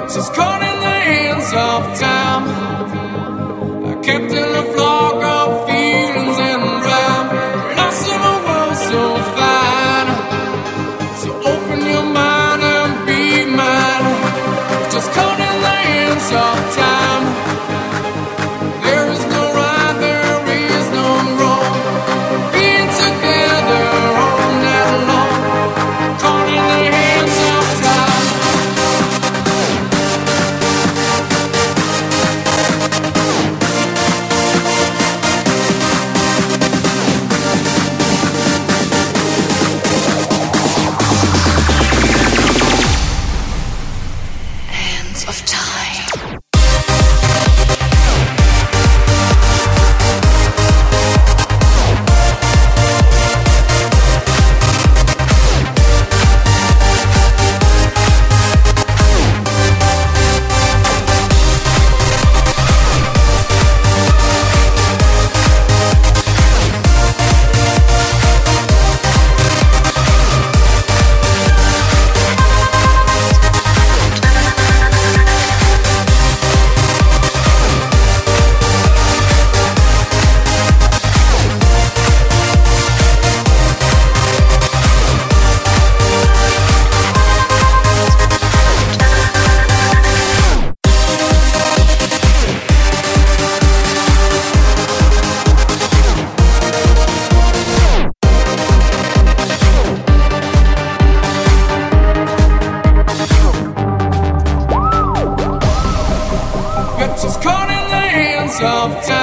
She's caught in the hands of time, kept in a flock of feelings and rhyme, lost in a world so fine. So open your mind and be mine. Just caught in the hands of time. There is no right, there is no wrong. Being together all night long, caught in the hands of time. Hands of time. She's caught in the hands of time.